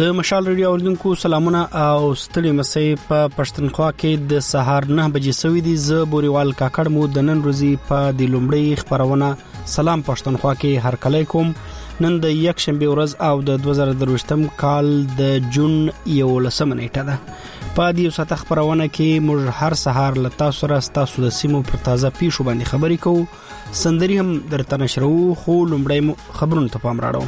د مشال ریډیو اوریدونکو سلامونه او ستړي مسئ په پښتونخوا کې د سهار 9 بجې سوي دي. ز بوريوال کاکړ مو د نن ورځې په د لومړی خبرونه سلام پښتونخوا کې هر کله کوم. نن د یک شنبه ورځ او د 2023م کال د جون 11 نیټه ده. په دې ساته خبرونه کې موږ هر سهار لتا سره تاسو د سیمو پر تازه پیښو باندې خبرې کوو. سندري هم درته نشرو، خو لومړی خبرونه ته پام راړو.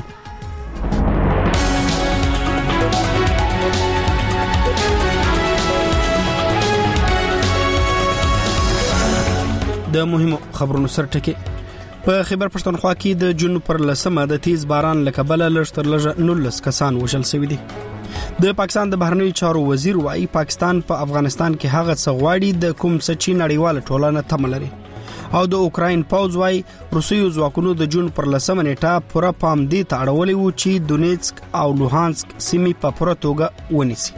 د مهمو خبرونو سرټکی په خیبر پښتونخوا کې د جون پر لسمه د تیز باران لکبله لږتر لږه 19 کسان وژل شوي دي. د پاکستان د بهرنیو چارو وزیر وايي پاکستان په افغانستان کې هغه څه غواړي د کوم څه چې نړیواله ټولنه تمه لري. او د اوکراین پوځ وايي روسیو ځواکونو د جون پر لسمه نیټه پوره پام دې ته اړولې و چې دونیتسک او لوهانسک سیمې په پوره توګه ونیسي.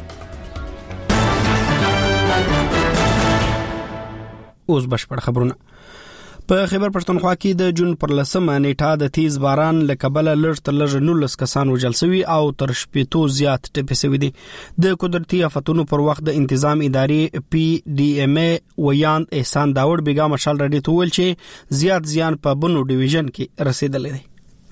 اوس بشپړ خبرونه. په خیبر پښتونخوا کې د جون پر لسمه نیټه د تیز باران لکبله لږتر لږه 19 کسان وژل شوي او تر 80 زیات ټپي شوي دي. د قدرتي آفتونو پر وخت د انتظام ادارې PDMA ویاند احسان داوود بیگا مشال رډي تول چې زیات زیان په بنو ډیویژن کې رسیدلې دي.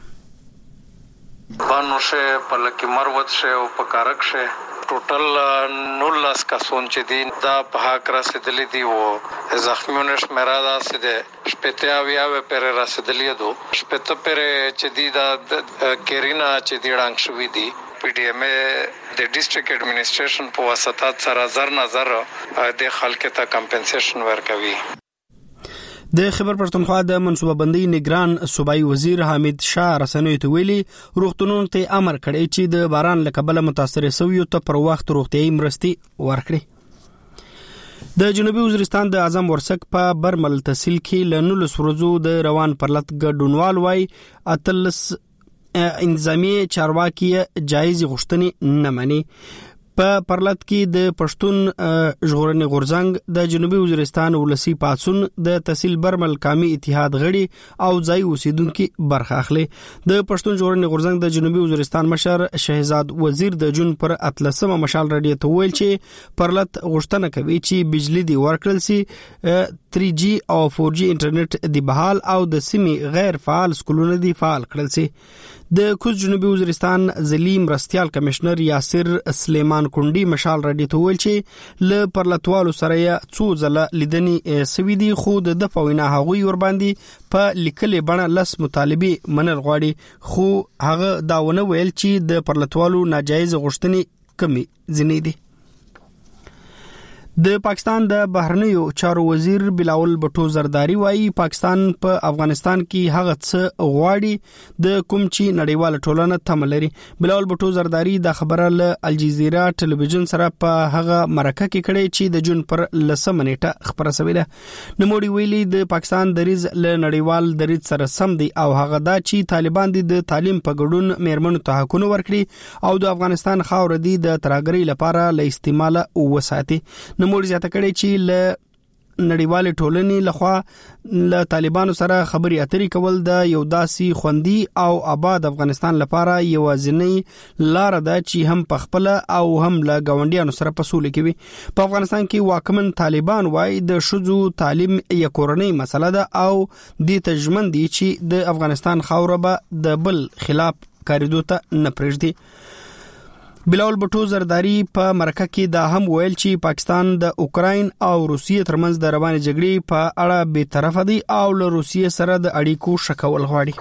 بانو شه پلکی مروت شه او پکارک شه ټوټل 19 کسان چې دي دا په حق رسیدلې دي او زخمیونه شمیره ده چې شپته اویا پر رسیدلې دي. شپته پر چې دي دا کیرینا چې دی ډنګ شوې دي. PDMA د ډیسټریکټ اډمنسټریشن په واسطه سره نظر د خلکو ته کمپنسیشن ورکوي. د خیبر پښتونخوا د منصوبه بندي نگران صوبایي وزیر حمید شاه رسنوي ته ویلي روغتونونو ته امر کړی چې د باران لکبله متاثر شویو ته پر وخت روغتيایي مرستي ورکړي. د جنوبي وزیرستان د اعظم ورسک په برمل تحصیل کې لنول سورزو د روان پرلط ګډونوال وای اتلس انتظامی چارواکي جایز غوښتنې نه مني. په پرلط کې د پښتون ژغورنې غورځنګ د جنوبي وزیرستان ولسی پاتسون د تحصیل برمل قومي اتحاد غړي او ځای اوسیدونکو برخه اخلي. د پښتون ژغورنې غورځنګ د جنوبي وزیرستان مشر شهزاد وزیر د جون پر 13 مشال رډي ته ویل چې پرلط غوښتنه کوي چې بجلی دی ورکړل سي 3G او 4G انټرنیټ دی بحال او د سیمې غیر فعال سکولونه دی فعال کړل سي. د کوز جنوبي وزیرستان زلیم رستيال کمشنر یاسر سلیمان کونډي مشال رډي ته ویل چې ل پرلطوالو سره څو ځله لیدنې سوي دي، خو د دفوینا هغوی ور باندې په لیکلې بڼه لس مطالبه منل غواړي، خو هغه داونه ویل چې د پرلطوالو ناجایز غوښتنې کمی ځنې دي. د پاکستان د بهرنیو چارو وزیر بلاول بټو زرداری وايي پاکستان په افغانستان کې هغه څه غواړي د کوم چې نړیواله ټولنه تمه لري. بلاول بټو زرداری د خبره له الجزیره ټلویزیون سره په هغه مرکه کې کړي چې د جون پر لسمه نیټه خبره شوې ده. نوموړي ویلي د پاکستان دریځ له نړیوال دریځ سره سم دی او هغه دا چې طالبان د تعلیم په ګډون میرمنو ته حقونه ورکړي او د افغانستان خاور دی د ترهګرۍ لپاره له استعمال وساتي. نوموړي زیاته کړي چې ل نړیوال ټولنې لخوا له طالبانو سره خبري اترې کول د یو داسي خوندي او آباد افغانستان لپاره یوازینی لار ده چې هم پخپل او هم له گاونډیانو سره پسول کوي. په افغانستان کې واکمن طالبان وايي د شذو تعلیم یو کورنۍ مسله ده او د تجمن دي چې د افغانستان خاوره به د بل خلاف کاریدو ته نه پرېږدي. بلاول بټو زرداری په مرکه کې دا هم ویل چې پاکستان د اوکراین او روسیې ترمنځ د روانې جګړې په اړه به طرفه دي او له روسیې سره د اړیکو شکول غواړي.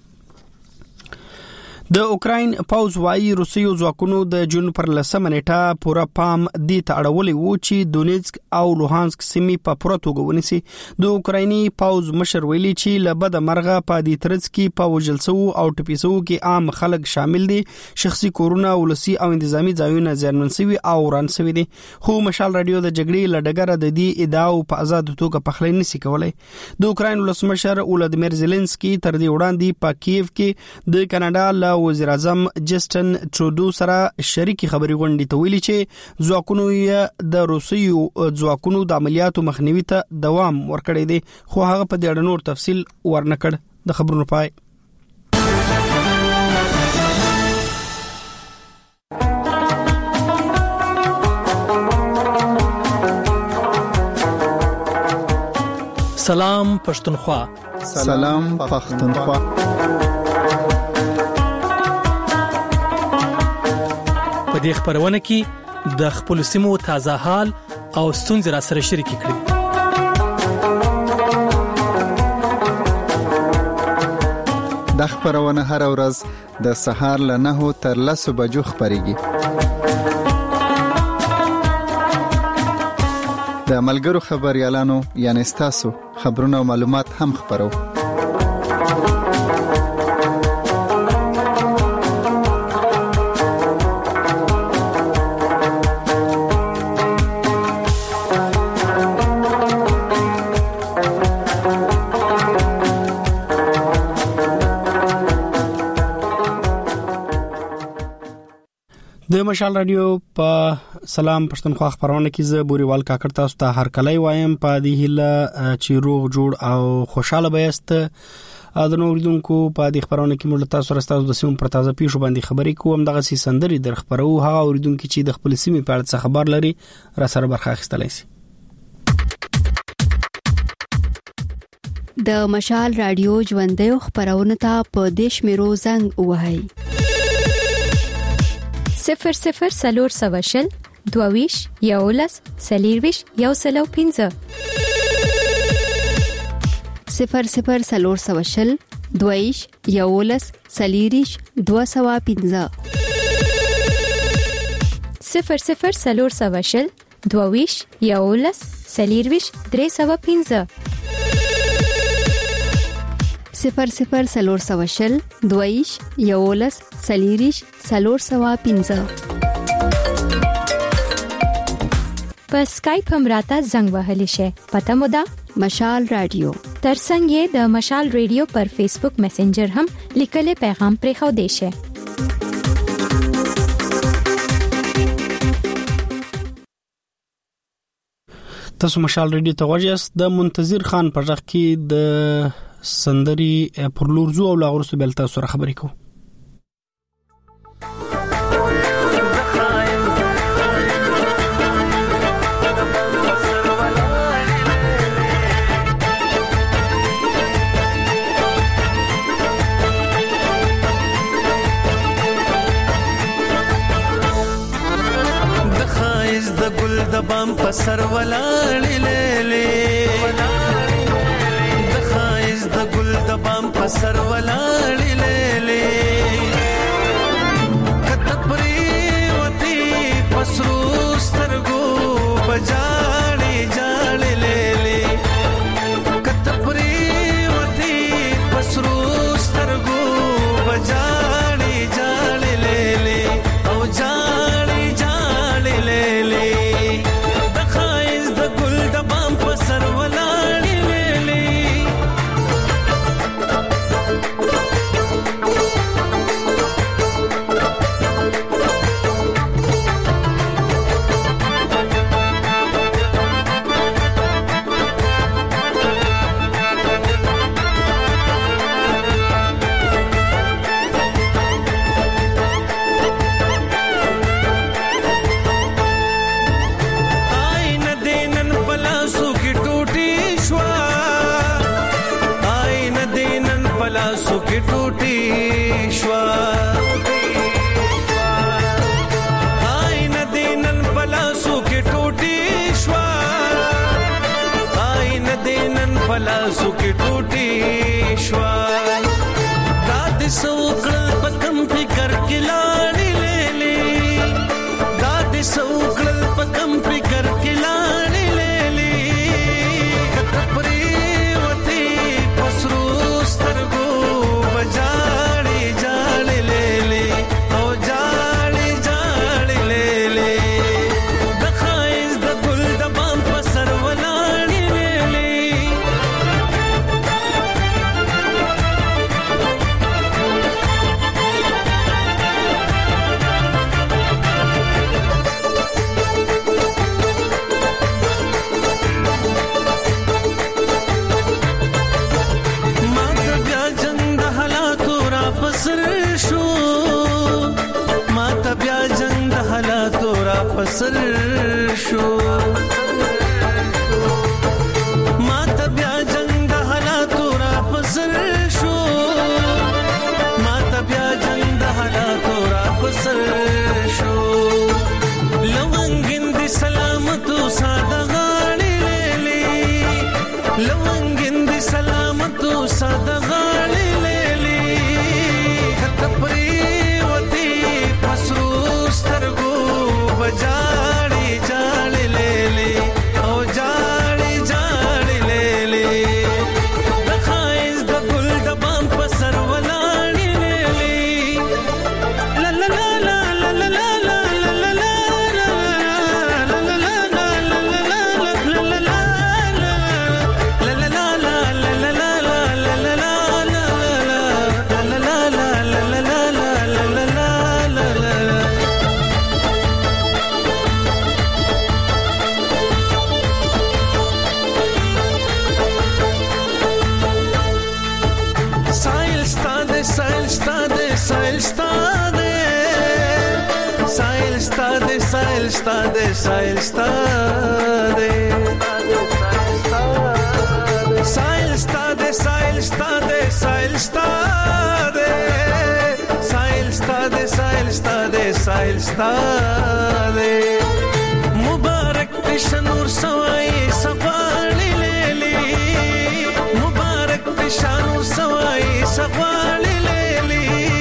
د اوکراین پوځ وايي روسیو ځواکونو د جون پر لسمه نیټه پوره پام دې ته اړولې و چې دونیتسک او لوهانسک سیمې په پوره توګه ونیسي. د اوکرایني پوځ مشر ویلي چې له بد مرغه په دې ترڅ کې په وژلسو او ټپیسو کې عام خلک شامل دي. شخصي کورونه ولسی او انتظامی ځایونه زیانمن شوي او وران شوي دي. خو مشال رادیو د جګړې لډګره د دې ادعاو په آزاد توګه پخلی نشي کولای. د اوکراین ولسمشر ولادیمیر زيلنسکي تر دې وړاندې په کیف کې د کاناډا له وزیر اعظم جسټن ټرودو سره شریکي خبري غونډې ته ویلي چې ځواکونو یې د روسیو ځواکونو د عملیاتو مخنیوي ته دوام ورکړی دی، خو هغه په دې اړه نور تفصیل ورنکړ. د خبرونو پای سلام پښتونخوا. سلام پښتونخوا. په دې خبرونه کې د خپل سیمو تازه حال او ستونزې را سره شریک کړئ. د خبرونه هر ورځ د سهار له 9 تر 10 بجو خبريږي. د ملګرو خبريالانو یعنی تاسو خبرونه او معلومات هم خبرو. د مشال رادیو په سلام پښتونخوا خبرونه کې زه بوريوال کاکړ تاسو ته هر کله وایم په دې هله چې روغ جوړ او خوشاله بیاست. د نوریدونکو په دې خبرونه کې موږ تاسو راستاسو د سیمو پر تازه پیښو باندې خبرې کوم. دغه سندري در خبرو هغه اوریدونکو چې د خپل سیمې په اړه خبر لري را سره برخه اخیستلای شي. د مشال رادیو ژوندۍ خبرونه ته په دیش میرو زنګ وهاي 00 سلور سواشل دوویش یولس سلیرویش یوسلو 15 00 سلور سواشل دوویش یولس سلیریش 215 00 سلور سواشل دوویش یولس سلیرویش 315 00 سلور سواشل دویش یولس سلیریش سلور سوا 15 په اسکایپ هم راته زنګ وهلی شي. پته مو ده مشال رادیو. ترڅنګ یې د مشال رادیو پر فیسبوک میسنجر هم لیکلي پیغام پرې خو دی شي. تاسو مشال رادیو ته غوښیاست. د منتظر خان په ځخ کې د سندري پر لورزو او لاغورسو بل تاسو سره خبرې کوو. د خایز د ګل د بام په سر ولاړې لېلې بام پسر ولاړې لېلې کته پرې وتی پسرو سترګو بجاړې جاړې لېلې کته پرې وتی پسرو سترګو بجاړې جاړې لېلې او جاړې جاړې لېلې د خایز د ګل د بام پسر ولاړې لېلې की टूटी श्वा आई नदीनन पलासो की टूटी श्वा आई नदीनन पलासो की टूटी श्वा दाद सौकल पकम फिकर किलाड़ी ले ली दाद सौकल पकम फिकर किलाड़ी ले ली कतपरी वती पसरू स्तरगो जाड़ी जाड़ी ले ले ओ जाड़ी जाड़ी ले ले दखाइज द गुल द बाम पसर वलाड़ी ले ले पसर शो माता ब्या जंग ستاد سایل ستاد سایل ستاد سایل ستاد سایل ستاد سایل ستاد سایل ستاد سایل ستاد مبارک پشنور سوای سفالی لیلی مبارک پشنور سوای سفالی لیلی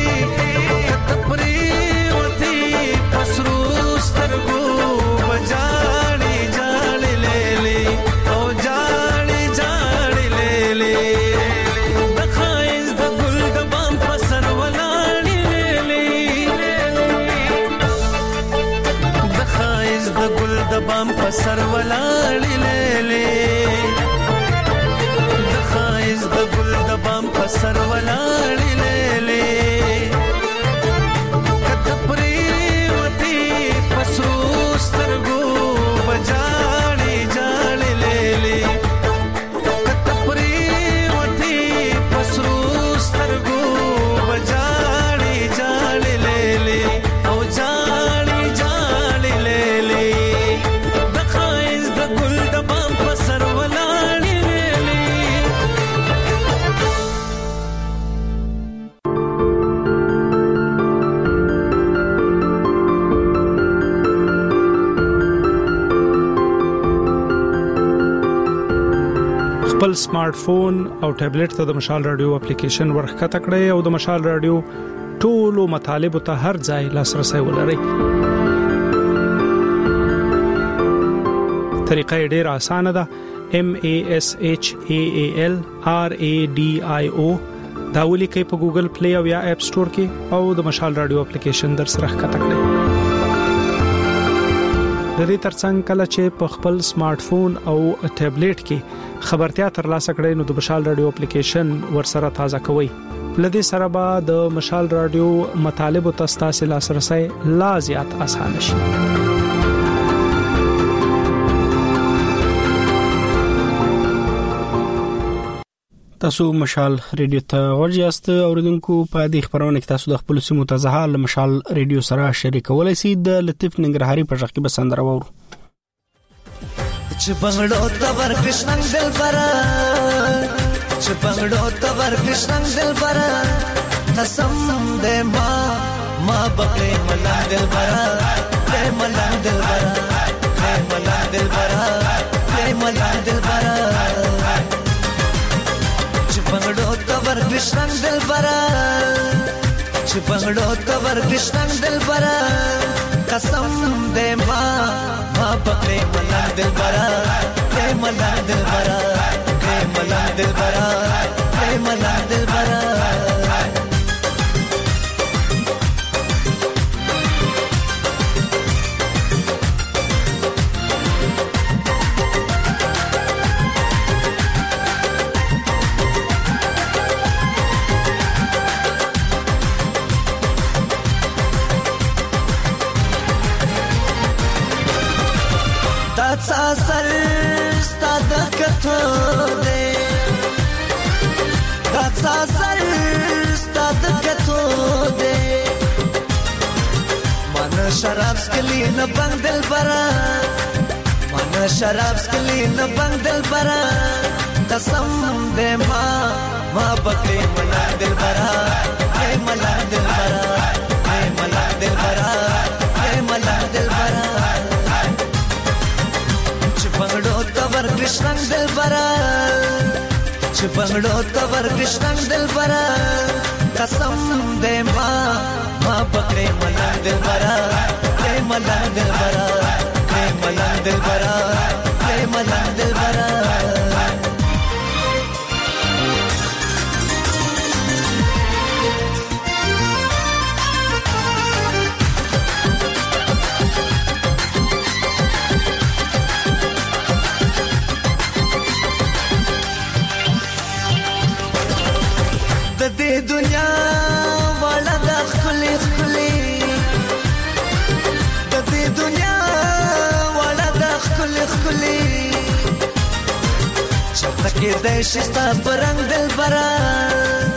کتپری وتی پسرو سترګو بجاړي جاړي لیلی او جاړي جاړي لیلی د خایز د ګل د بام پسر ولاړي لیلی د خایز د ګل د بام پسر ولاړي لیلی د خایز د ګل د بام پسر ولاړي لیلی کتپری وتی پسرو سترګو بجاړي جاړي لیلی کتپری وتی پسرو سترګو بجاړي جاړي لیلی او جاړي جاړي لیلی د خایز د ګل د بام پسر ولاړي لیلی خپل سمارټ فون او ټابلیټ ته د مشال رادیو اپلیکیشن ورخکته کړئ او د مشال رادیو ټولو مطالب ته هر ځای لاسرسي ولرئ. طریقه ډیره اسانه ده. MASHALRADIO دا ولیکئ په ګوګل پلی او یا اپ سٹور کې او د مشال رادیو اپلیکیشن در سره ښکته کړئ. د دې ترڅنګ کله چې په خپل سمارټ فون او ټابلیټ کې خبرتیا ترلاسه کړئ نو د مشال رادیو اپلیکیشن ورسره تازه کوئ. لدې سره به د مشال رادیو مطالب او تاسو لاسرسي لا زیات آسان شي. تاسو مشال ریډیو ته ورجاست اوریدونکو په دې خبرونه کې تاسو د خپل سیمو تازه حال مشال ریډیو سره شریکولای شئ. د لطیف ننګرهاري په ځخ کې بسندره وورو چې بنگړو تور کښنګ دل برا چې بنگړو تور کښنګ دل برا قسم دې ما بکړې ملنګ دل برا دې ملنګ دل برا دې ملنګ دل برا دې ملنګ دل برا چې بنگړو تور کښنګ دل برا چې بنگړو تور کښنګ دل برا قسم دې ما پکړې ملنګ دل برا دې ملنګ دل برا دې ملنګ دل برا دې ملنګ دل برا سر ستاد کتو دے داتسا سر ستاد کتو دے من شراب سکلی نبنگ دل برا من شراب سکلی نبنگ دل برا قسم دے ما بکری ملنگ دل برا اے ملنگ دل برا اے ملنگ دل برا اے ملنگ دل برا بنگړو تور کښنګ دل برا چې بنگړو تور کښنګ دل برا قسم دې ما پکړې ملنګ دل برا دې ملنګ دل برا دې ملنګ دل برا دې ملنګ دل برا دې دنیا والا د خلې خلې د دې دنیا والا د خلې خلې چرته کې د شستا پرنګ دل برا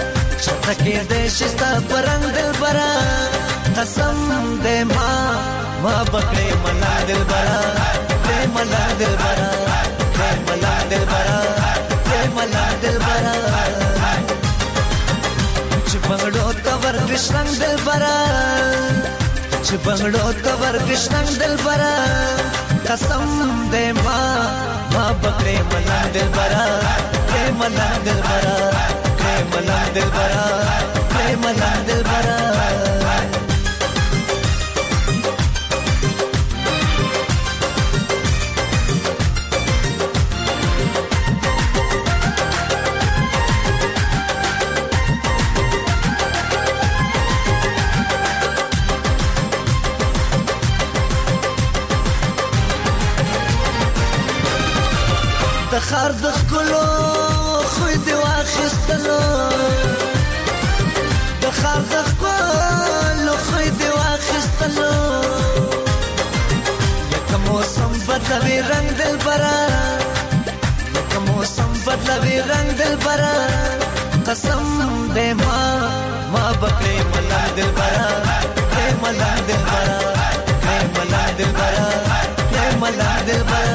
چرته کې د شستا پرنګ دل برا قسم دې ما بکړې ملنګ دلبرا ملنګ دلبرا ملنګ دلبرا ملنګ دلبرا چې بنگړو تور کښنګ دلبرا چې بنگړو تور کښنګ دلبرا قسم دې ما بکړې ملنګ دلبرا ملنګ دلبرا ملنګ دلبرا ملنګ دلبرا د خار د خلو خو دې واخستلو د خار د خلو خو دې واخستلو لکه موسم بدلوي رنگ دلبرا لکه موسم بدلوي رنگ دلبرا قسم دې ما بکړې ملنګ دلبرا ملنګ دلبرا ملنګ دلبرا ملنګ دلبرا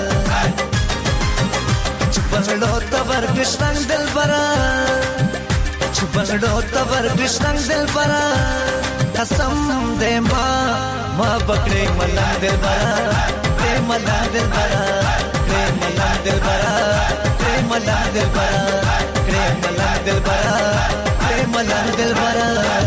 بنگړو تور کښنګ دلبرا چې بنگړو تور کښنګ دلبرا قسم دې ما بکړې ملنګ دلبرا ملنګ دلبرا ملنګ دلبرا ملنګ دلبرا ملنګ دلبرا ملنګ دلبرا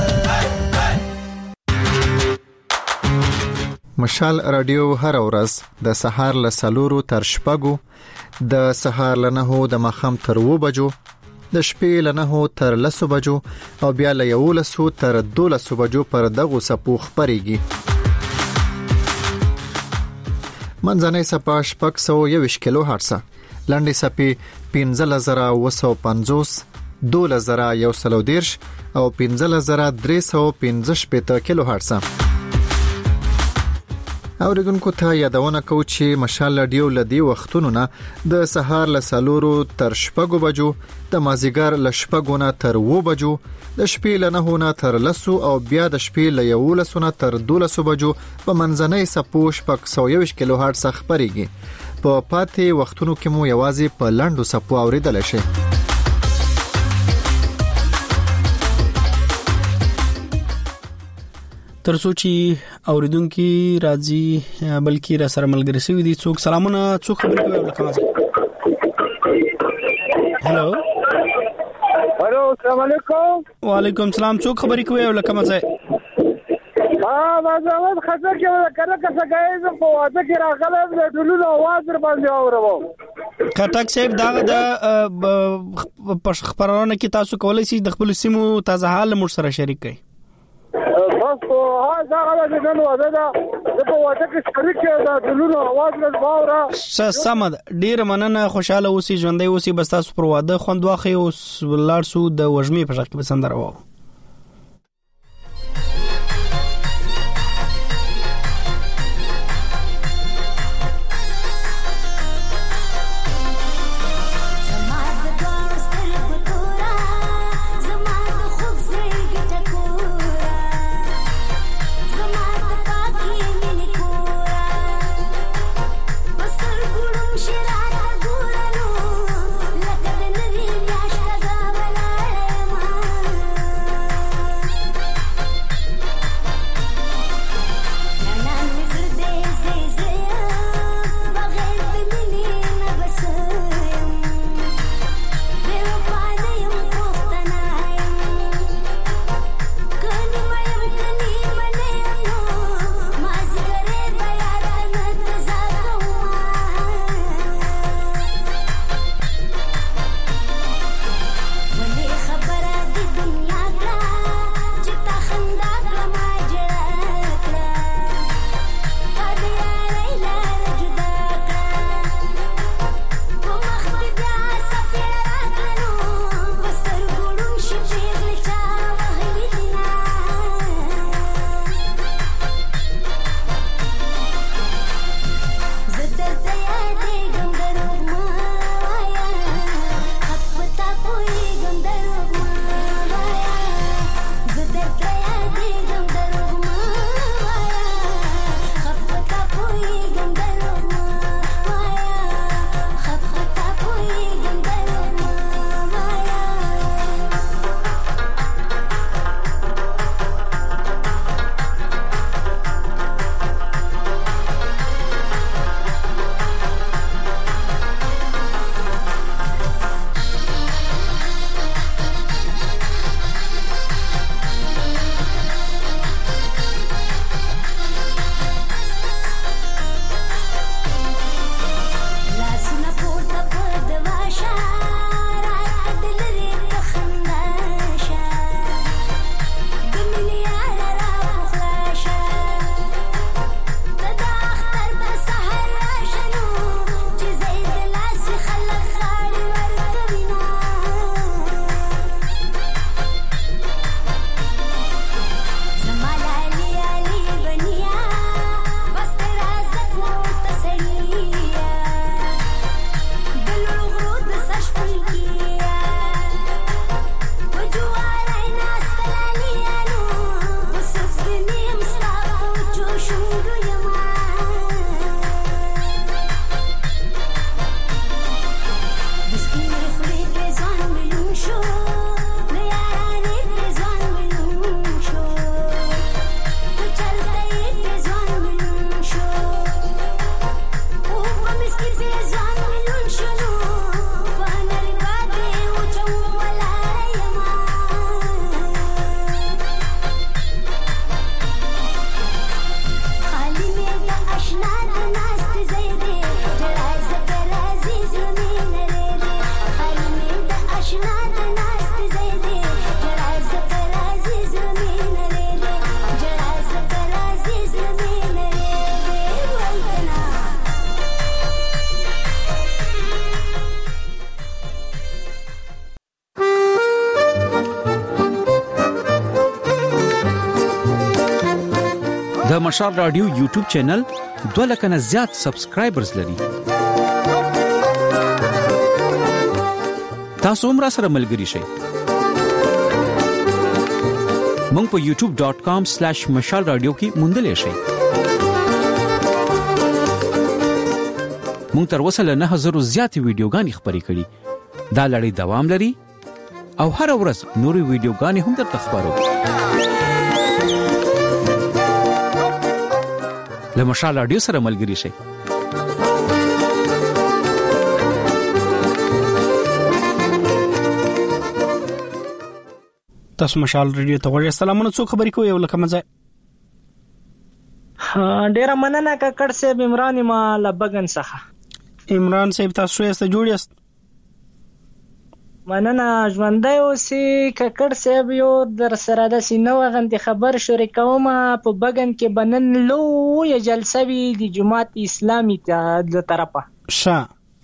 مشال رادیو هر ورځ د سهار له 4 تر 6 د سهار له 9 د ماخام تر 2 بجو د شپې له 9 تر 10 بجو او بیا له 11 تر 12 بجو پر دغه سپو خبريږي منځنۍ سپا شپږ 120 کیلو هرتز لنډي سپي 15950 12130 او 15315 کیلو هرتز اوریدونکو ته یادونه کو چې مشال رادیو لدی وختونو نه د سهار له 4 تر 6 بجو د مازیګر له 6 نه تر 2 بجو د شپې له 9 نه تر 10 او بیا د شپې له 11 نه تر 12 بجو په منځنۍ سپو شپږ 120 کیلو هرتز خبريږي په پاتې وختونو کې مو یوازې په لاندو سپو اوریدل شي تر سوچي اوریدونکو راځي بلکې را سره ملګری شوی دي څوک سلامونه څوک خبرې کوي لکه هالو السلام علیکم وعلیکم السلام څوک خبرې کوي لکه مزه مازاوت خطر کې کړه څنګه په واده کې راغله د ټولو आवाज در باندې اورو کټک صاحب دا د خبرونه کې تاسو کولای شئ د خپل سیمو تازه حال مر سره شریک کړئ بس ها دا غواړم چې نن واده دا په واده کې شریک دا ټولو आवाज در باور سمد ډیر مننه خوشاله اوسئ ژوندۍ اوسئ بس تاسو پر واده خوند واخی او ولارسو د وژمې په ځای کې بسندره وو د مشال رادیو یوټیوب چینل 2 لک نه زیات سبسکرایبرز لري. تاسو هم راسره ملګري شئ. مونږ په youtube.com/mashalradio کې موندلې شئ. مونږ تر اوسه له 9000 زیاتې ویډیوګانې خپرې کړې. دا لړۍ دوام لري او هر ورځ نورې ویډیوګانې هم درته خبرو. له مشال رادیو سره ملګري شئ. تاسو مشال رادیو ته غوړې سلامونه. څو خبرې کوي یو لکه مزه. ډیره مننه ککړ صاحب عمران ما لبګن څخه. عمران صاحب تاسو یې جوړ یاست؟ مننه ژوندۍ اوسې ککړ صاحب. یو در سره د سینو غندې خبر شریکوم. په بګن کې بنن لوی جلسه وی د جماعت اسلامي ته طرفه شه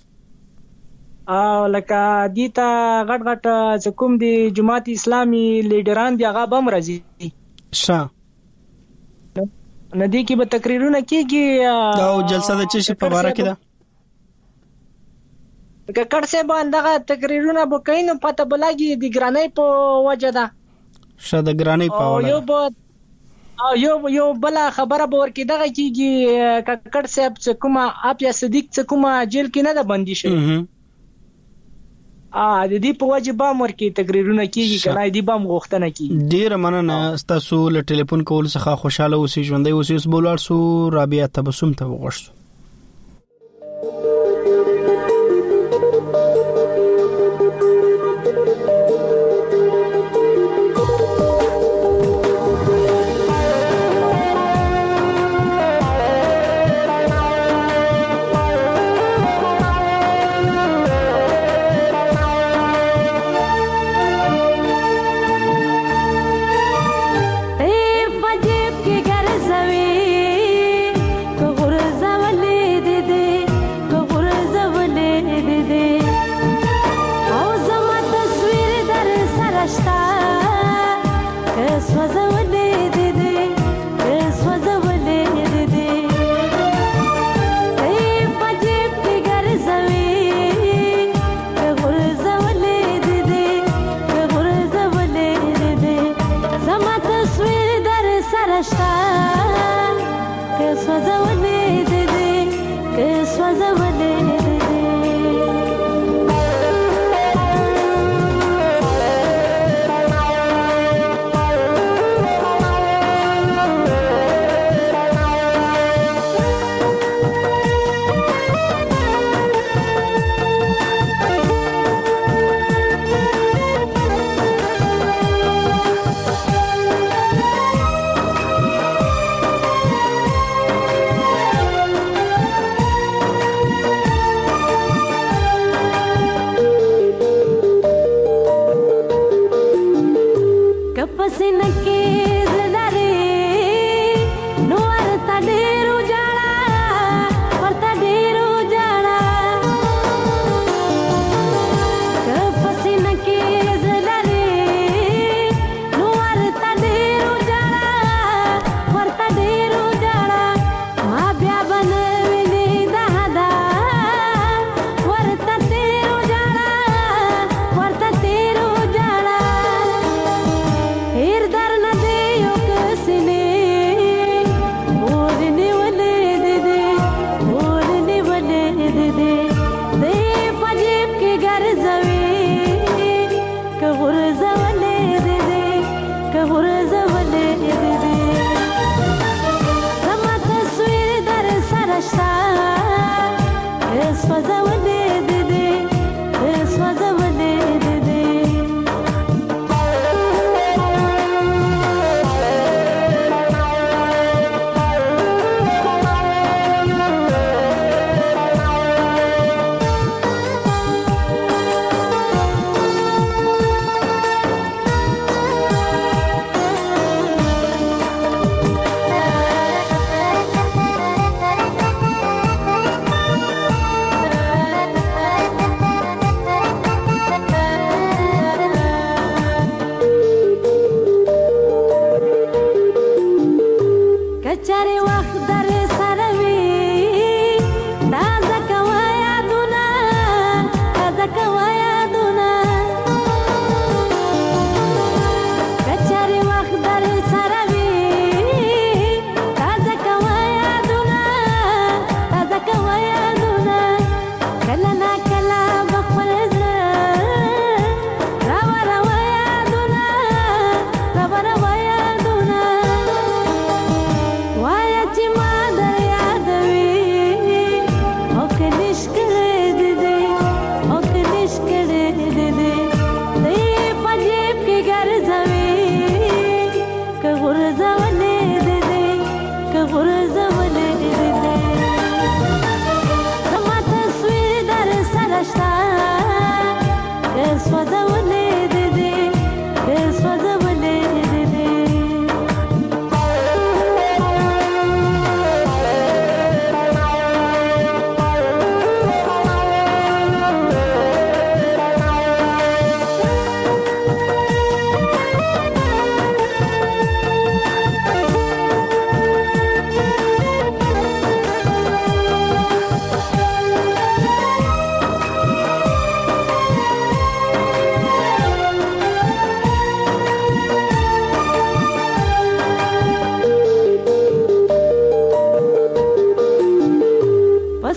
او لکه دیتا غټ غټ کوم دی جماعت اسلامي لیډران دی هغه بم راځي شه ندی کې به تقریرونه کیږي او جلسه د چشي په باره کې ده ککړ څه باندې تقریرونه به کینو پته بلاګي د ګرانۍ په وجه ده. شه د ګرانۍ په وجه یو بل خبره به ورکې دغه کیږي ککړ صاحب څه کومه اپ یا صدیق څه کومه جیل کې نه ده بندي شي. د دې په وجه به مرکې تقریرونه کیږي کنه دې به غوښتنه کیږي. ډیر مننه تاسو له ټلیفون کول څخه خوشاله اوسئ. ژوندۍ اوسئ. اوس بولار سو رابعه تبسم ته وغوښتو.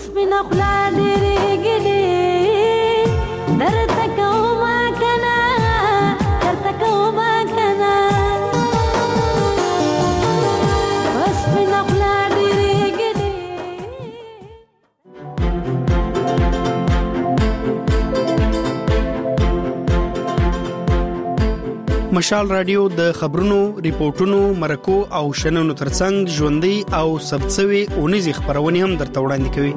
سپینا خلا ډېرې ګډې درته کومه کنه درته کومه کنه سپینا خلا ډېرې ګډې. مشال رادیو د خبرونو، ریپورتونو، مرکو او شننو ترڅنګ ژوندۍ او ثبتسوي اونیزې خبرونه هم درته وړاندې کوي.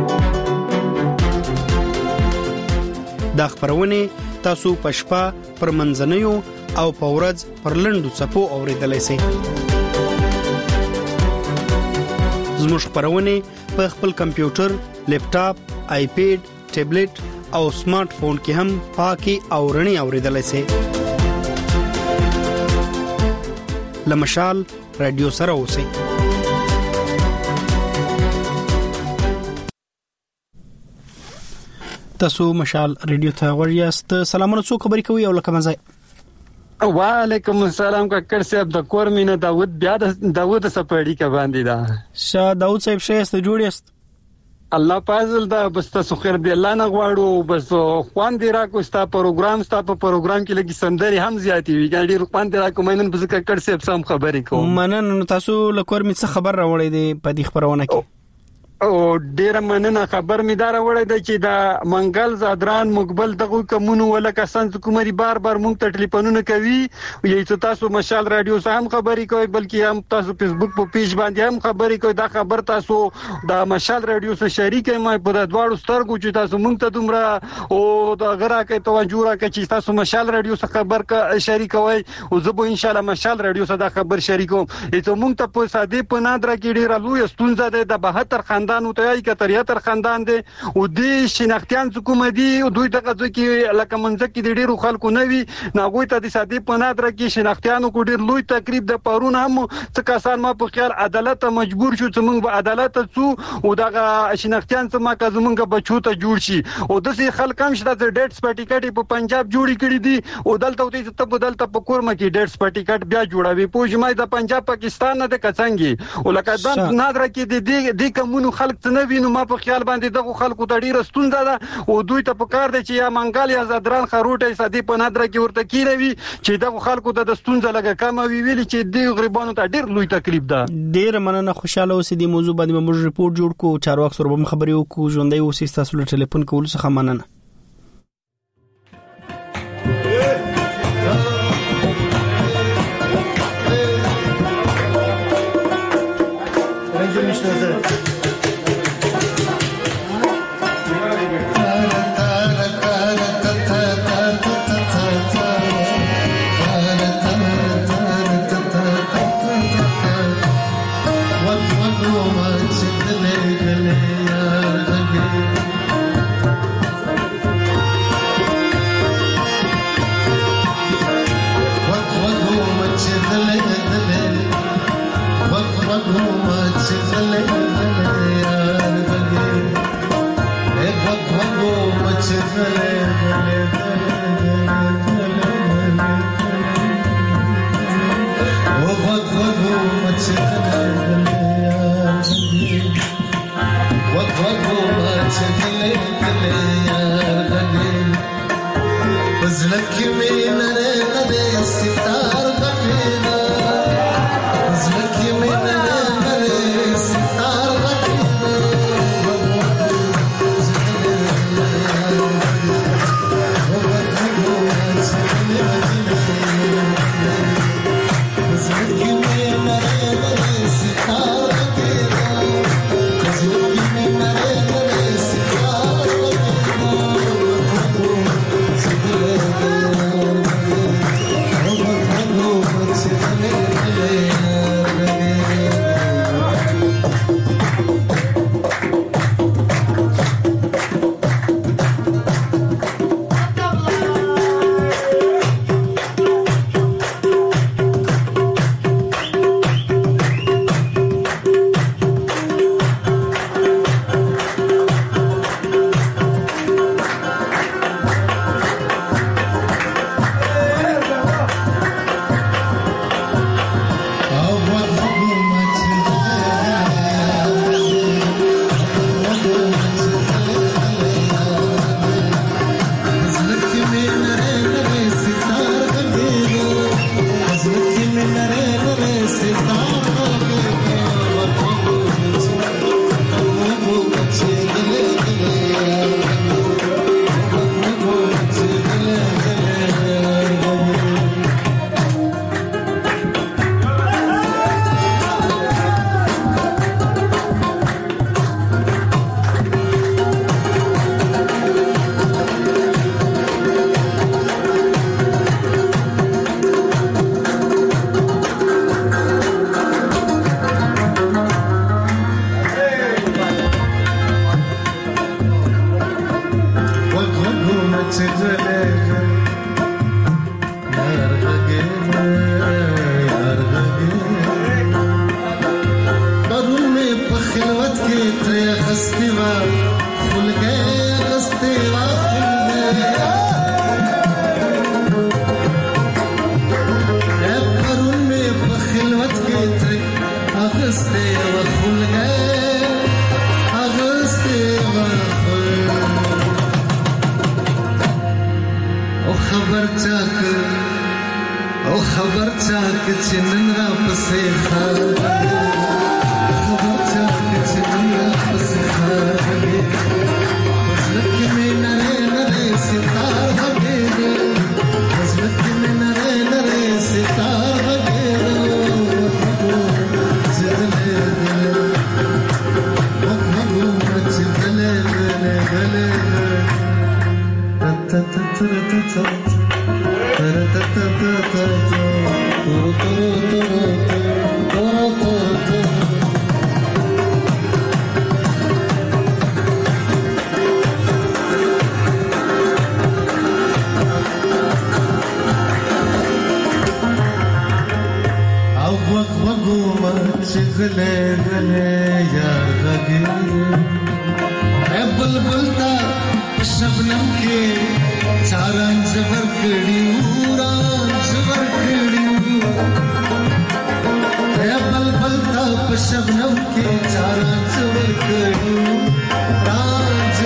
دا خبرونه تاسو په شپه پر منځنیو او په ورځ پر لنډو څپو اوریدلای شئ. زموږ خبرونه په خپل کمپیوټر، لیپټاپ، آیپیډ، ټابلیټ او سمارټ فون کې هم پاکي او رڼي اوریدلای شئ. لمشال رادیو سره اوسئ. تاسو مشال رادیو ته ورياست. سلامونه، څو خبرې کوي او لکه مزه. وعلیکم السلام کاکړ صاحب، د کور مینه داوود بیا د داوود سپړی کا باندې دا شاه داوود صاحب شایسته جوړیست. الله پازل دا بس تاسو خیر دی الله نه غواړو، بس خوان دی راکو ستا پروګرام کې لګي سندري هم زیاتی وی ګاډي خوان دی راکو مینن بس کاکړ صاحب سم خبرې کوم. منن تاسو لکور می څه خبر راوړی دی په دې خبرونه کې؟ او ډیر مننه. خبر می دار وړی دی چې دا منګل زادران مقبل دغه کومونو ولکه سنت کومري بار مونږ ته ټلیفونونه کوي. یی تاسو مشال رادیو سره هم خبرې کوي، بلکې هم تاسو فیسبوک په پیج باندې هم خبرې کوي. دا خبر تاسو دا مشال رادیو سره شریک ما په دواړو سترګو چې تاسو مونږ ته دومره او دا غره کې توجه راکړي چې تاسو مشال رادیو سره خبر شریک وای او زه به ان شاء الله مشال رادیو سره دا خبر شریکوم. ته مونږ ته په ساده په نادر کې ډیر لوی ستونزه ده. د 72 خاندان او ته یې کتریاتر خاندان دي او د شناختيان حکومت دي او دوی دغه ځکه لکه منځ کې د ډیرو خلکو نوي ناغوي ته د سادي په نادر کې شناختيانو کو ډیر لوی تقریب د پرون هم څه کسان ما په خیال عدالت مجبور شو چې موږ به عدالت څو او دغه شناختيان څه ما کزمونږ بچو ته جوړ شي او د سي خلک هم شته د ډیټ سپټیکټ په پنجاب جوړی کړی دي او دلته ته بدلته په کورمه کې ډیټ سپټیکټ بیا جوړوي پوجمای د پنجاب پاکستان نه د کڅنګي او لکه د نادر کې د کومو خلک نه وینو. ما په خیال باندې دغه خلکو ته ډیره ستونزه ده او دوی ته په کار دی چې یا منګال یا زدران خروټي سادي په نادر کې ورته کیروي چې دغه خلکو ته د ستونزه لګه کم ویل چې د غریبانو ته ډیر لوی تکلیف ده. ډیر مننه، خوشاله اوسئ. د موضوع باندې موږ ریپورت جوړ کو، چارواکي سره به خبرې وکړو. ژوندۍ اوسئ. تاسو له ټلیفون کول څخه مننه. خبر چاک او خبر چاک چنن را پسې خار خبر چاک چنن را پسې خار لکه مې نره نره ستار هګې لکه مې نره نره ستار هګې زدلې وګو مچ دلې دلې تا تا تا تا تا गले गले यार लगे ऐ बुलबुल ता शबनम के चारां जबर कड़ी उरां जबर कड़ी ऐ बुलबुल ता शबनम के चारां जबर कड़ी राज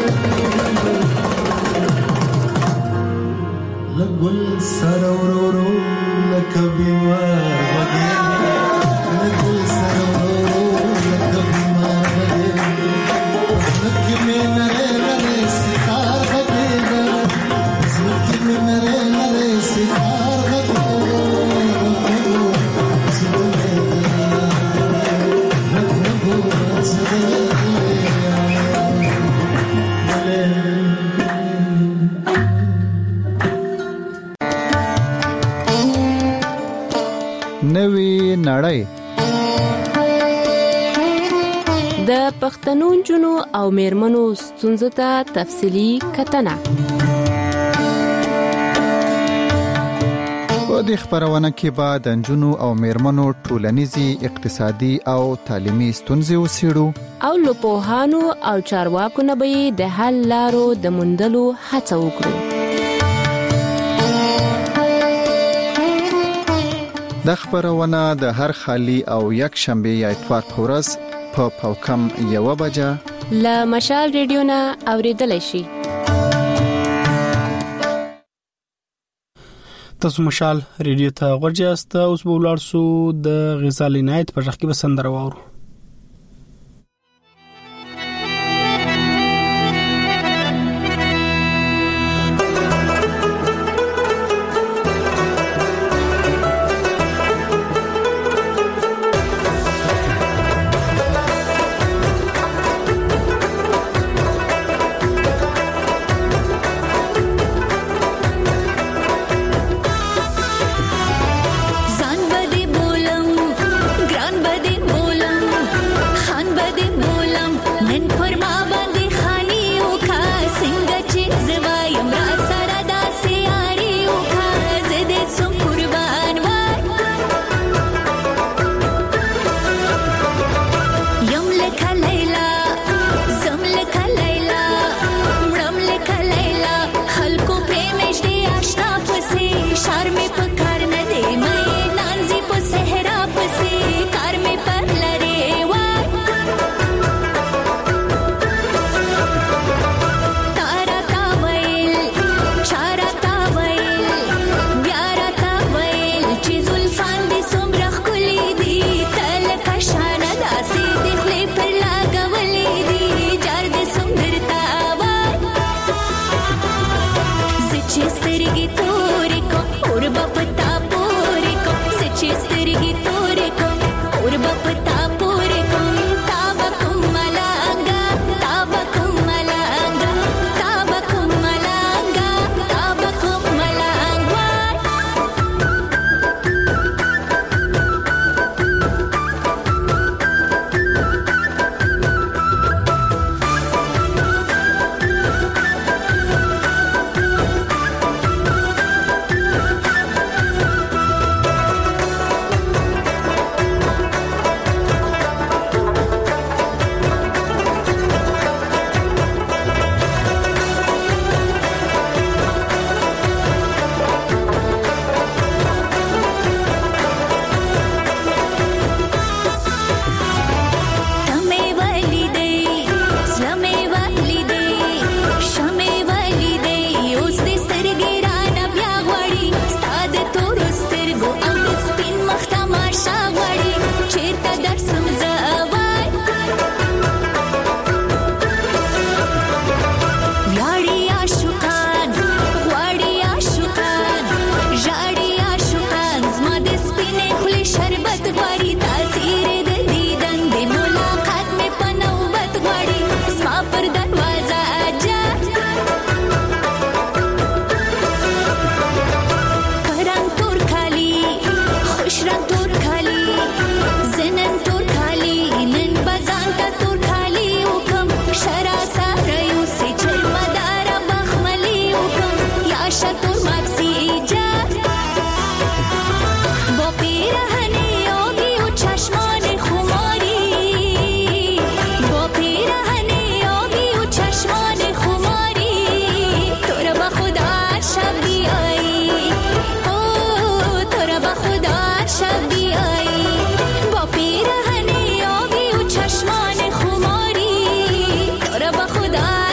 लगुल सरौरो लकबी मार वगे نوی نړۍ د پښتنو جنو او میرمنو ستونزو ته تفصیلی کتنه په دې خبرونه کې بعد انجونو او میرمنو ټولنیزي اقتصادي او تعلیمي ستونزې وسیړو او لپوهانو او چارواکو نه به د حل لارو د موندلو هڅه وکړو. د خبرونه د هر خالی او یک شنبه یا اتوار پورس په پاوکم 1 بجه ل مشال ریډیو نه اوریدل شي. تاسو مشال ریډیو ته ورجاست اوس به ولر سو د غزالي نایت په ځخ کې بسندر وورو. जान बदे बोलम ग्रान बदे बोलम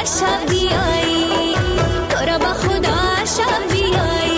شب بیایی تو را با خدا شب بیایی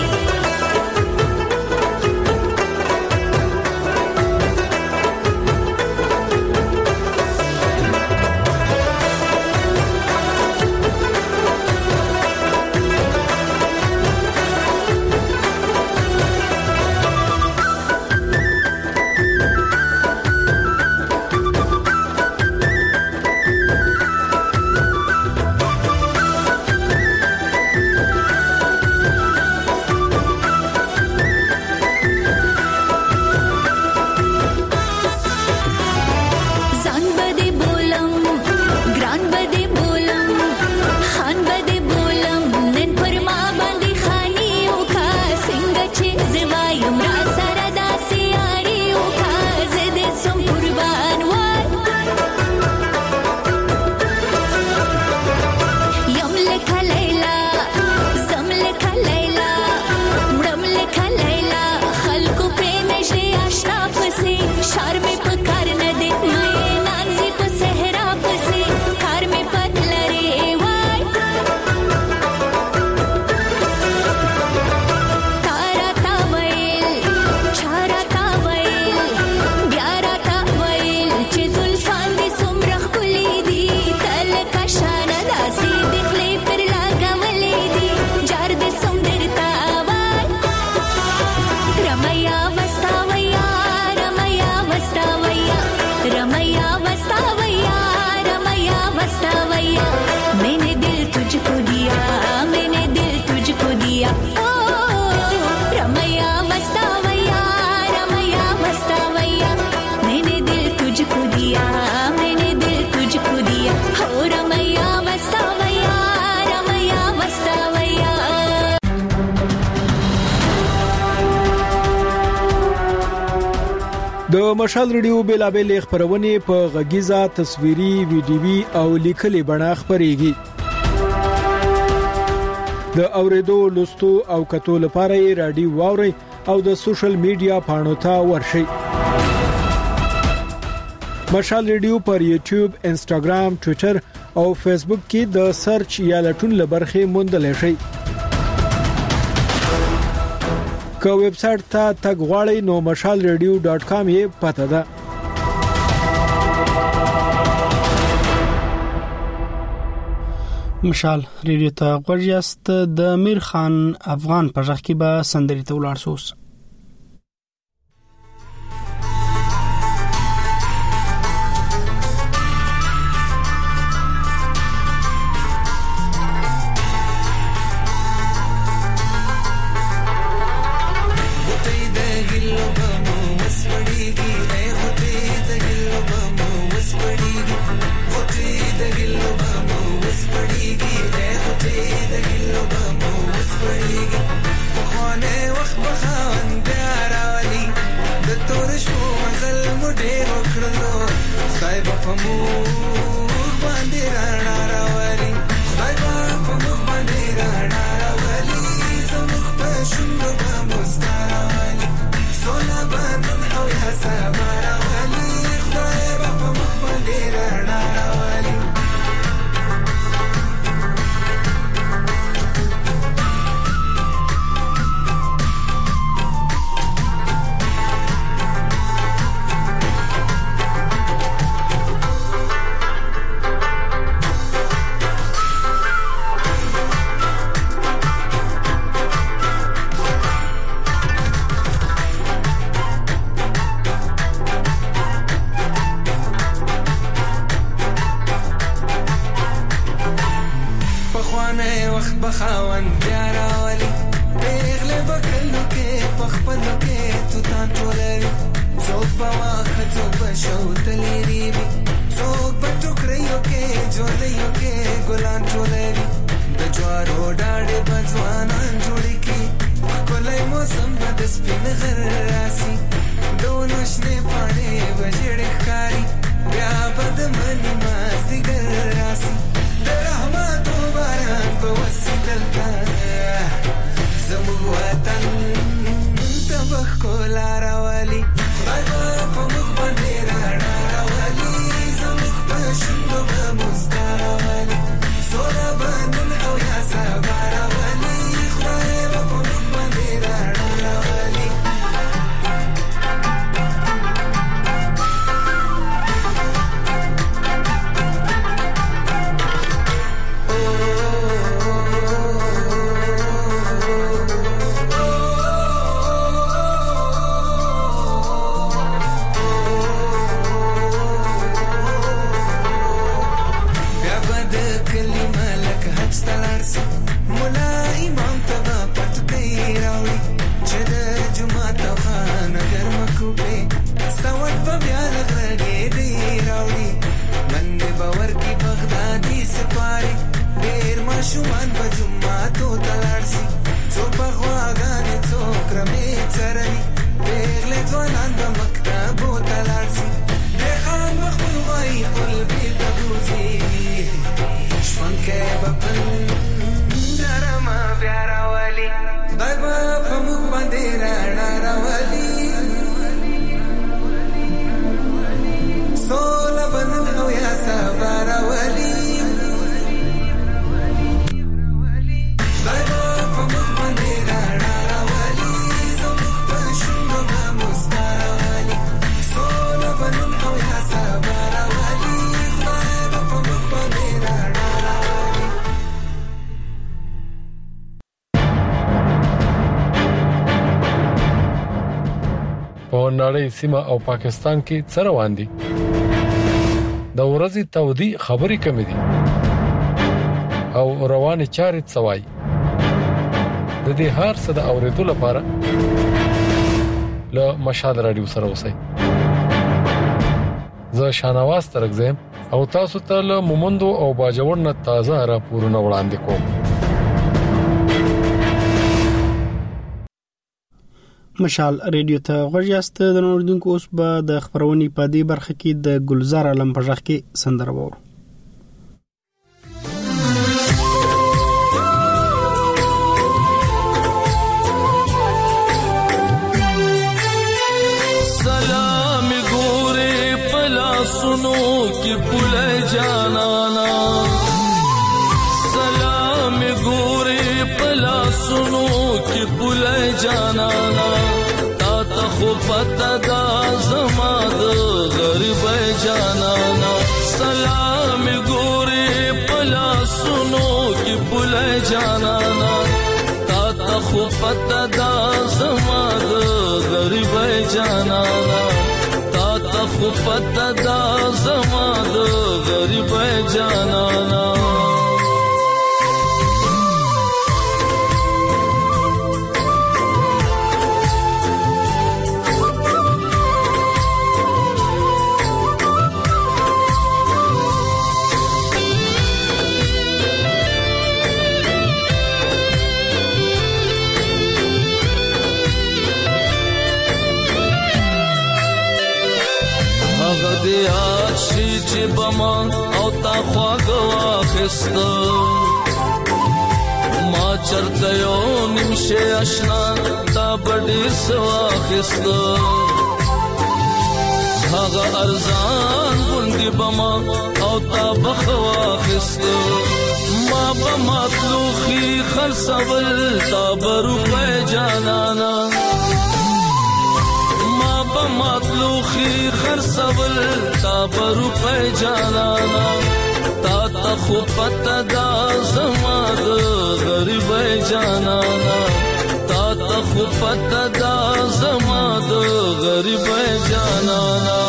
د مشال ریډیو بیلابل خبرونه په غږیزه تصویري ویډیوي او لیکلي بڼه خبريږي د اوریدو لوستو او کتو لپاره رادیو واوري او د سوشل میډیا پاڼو ته ورشي مشال ریډیو پر یوټیوب انستګرام ټوئیټر او فیسبوک کې د سرچ یا لټون لبرخه موندل شي که ویب سټ ته تګ غواړئ نو mashalradio.com یې پته ده مشال ریډیو ته غوړیاست د امیر خان افغان په ځخ کې به سندري ته ولاړ سوس تلارسي مولا امام تبا پټکې راوړي چې د جمعه توخان ګرمکو په سوټ په بیا لګړې دی راوړي من باور کی بغدادي سپاري ډېر ماشومان په جمعه تو تلارسي څو په غواګانې څو کرمې چرني ډېرله ځوانان د مکتب تلارسي خان مخبل وای قلبي تبوزي شمنکه بپن درما پیارا والی خدای با پموک باندې رانا راوالی سولا بند او یا سبارا والی خدای با پموک باندې رانا راوالی زموږ په شونډو به مسکارا والی سولا بند او یا سبارا والی خدای با پموک باندې رانا راوالی. په نړۍ سیمه او پاکستان کې څه روان دي د ورځې تودي خبرې کمې دي او روانه چارې څوای د دې هر څه د اوریدو لپاره له مشال رادیو سره اوسئ زه شانواز ترګزم او تاسو ته له مومندو او باجوړ نه تازه راپورونه وړاندې کوم. مشال ریډیو ته غوړیاست د نوردونکو اوس به د خبرونې په دې برخه کې د ګلزار علم په ځخ کې سندره وورو. سلام ګورې پلا سنو کې پل جانانا سلام ګورې پلا سنو کې پل جانانا خو پتا دا زما د غریب جانانا سلام ګورې پلا سنو کې بل جانانا تا خو پتا دا زما د غریب جانانا تا خو پتا دا زما د غریب جانانا چې بما او تا خواږه واخسته ما چرته یو نیمشه آشنا تا بډې سواخسته هغه ارزان ګوندې بما او تا بخواخسته ما بمطلوخي خرڅول تا بروپه جانانا مطلوخي خرڅول تا بروپه جانانا تا خو پتا دا زما د غریب جانانا تا خو پتا دا زما د غریب جانانا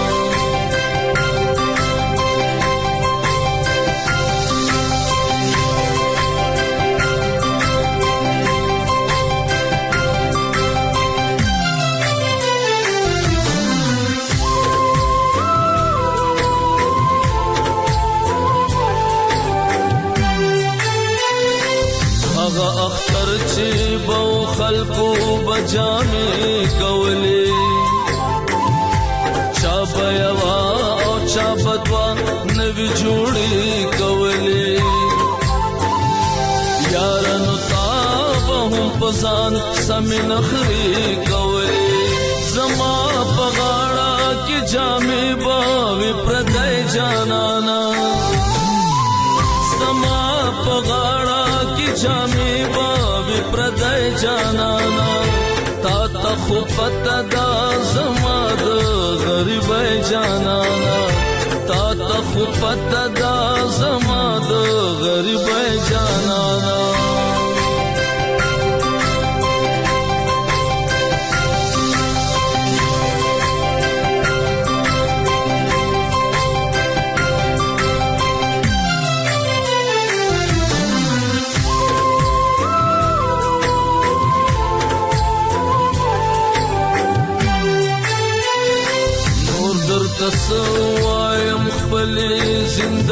اختر چې بو خلقو بجامې کولې چا بیا او چا بدوا نوی جوړې کولې یارانو تاب هم پسان سم نخري کولې زما پغاړه کې جامې باوي پردای جانانا زما پغاړه جامې باوي پردای جانانا تا خو پتا دا زما د غریب جانانا تا خو پتا دا زما د غریب جانانا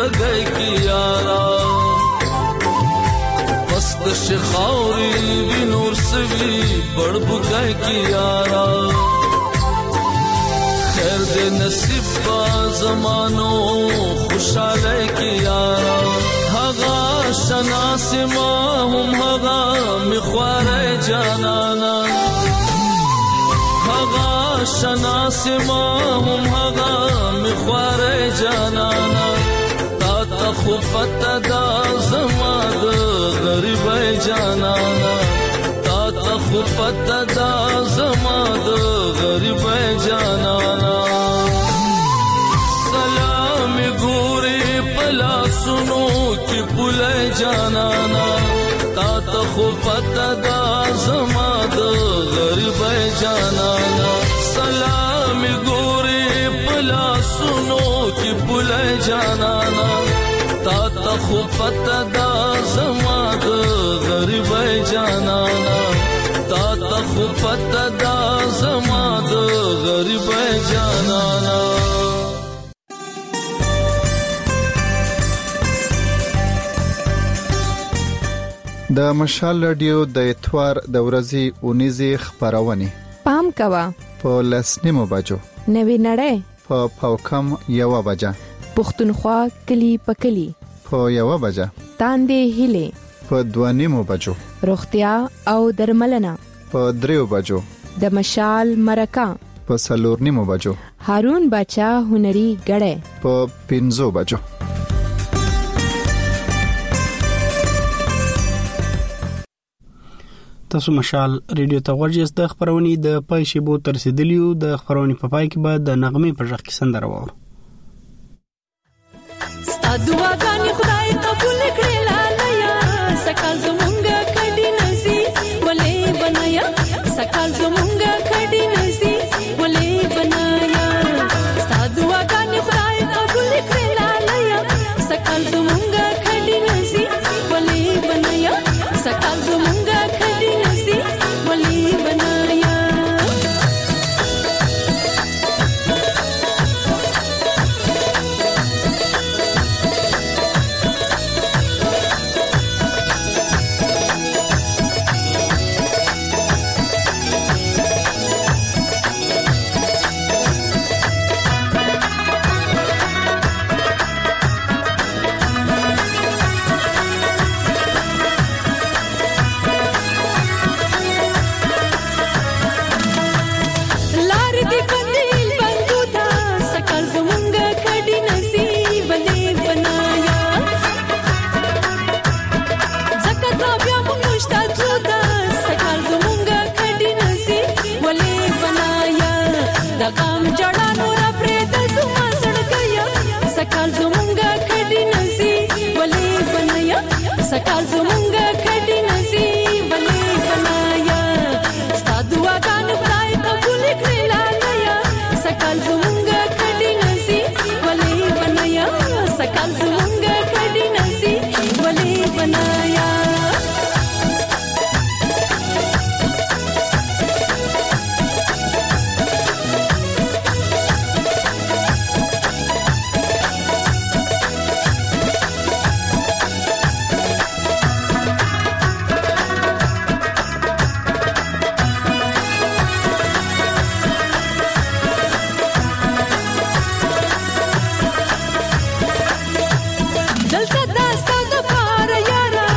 جگای کی یارا پست شخاوری وی نور سوی بڑ بگای کی یارا خیر دے نصیب با زمانو خوشحالی کی یارا هغا شناس ما هم هغا مخوار جانانا هغا شناس ما هم هغا مخوار جانانا تا خو پتا دا زما د غریب جانانا تا خو پتا دا زما د غریب جانانا سلام ګوري پلا سنو کی بولای جانانا تا خو پتا دا زما د غریب جانانا سلام ګوري پلا سنو کی بولای جانانا تا خو پتا دا زما د غریب جانانا تا خو پتا دا زما د غریب جانانا د مشال رادیو د اتوار د ورځې 19 خبرونه پام کوا په لسنیمو بجو نوی نړۍ په پاوکم یو بجه پښتونخوا کلی پکلی په یو بجه تاندې هله په دوانیمو بجو روغتیا او درملنه په دریو بجو د مشال مرکه په سلورنیمو بجو هارون بچا هنري غړې په 5 بجو تاسو مشال ریډیو ته ورجس د خبرونې د پایشبو تر رسیدلیو د خبرونې په پای کې به د نغمې په ژغ کې سندره وورو ستادوا غاني خدای قبول کړي لاله سکال زمونږه کډي نسی ولې بنایا سکال زمونږه کډي نسی ولې بنایا ستادوا غاني خدای قبول کړي لاله سکال زمونږه کډي نسی ولې بنایا سکال زمونږه کډي نسی ولې بنایا سکال زمونږه کډي نسی ولې بنایا ستا دعاګان خدای قبول کړي لاله سکال زمونږه کډي نسی ولې بنایا سکال زمونږه کډي نسی ولې بنایا دلته داستا د پاره یارا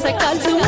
سکال